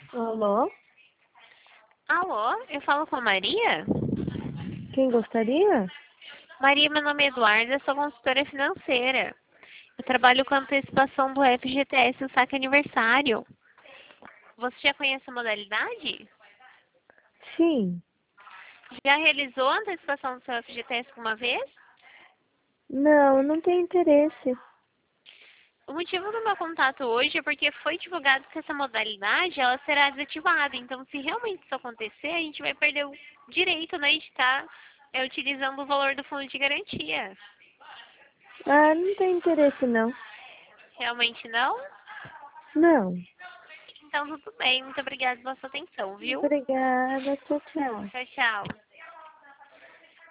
Alô? Alô, eu falo com a Maria? Quem gostaria? Maria, meu nome é Eduarda, sou consultora financeira. Eu trabalho com antecipação do FGTS no saque aniversário. Você já conhece a modalidade? Sim. Já realizou a antecipação do seu FGTS alguma vez? Não, não tenho interesse. O motivo do meu contato hoje é porque foi divulgado que essa modalidade ela será desativada. Então, se realmente isso acontecer, a gente vai perder o direito, né, de estar utilizando o valor do fundo de garantia. Ah, não tenho interesse não. Realmente não? Não. Então, tudo bem. Muito obrigada pela sua atenção, viu? Obrigada. Tchau, tchau. Tchau, tchau.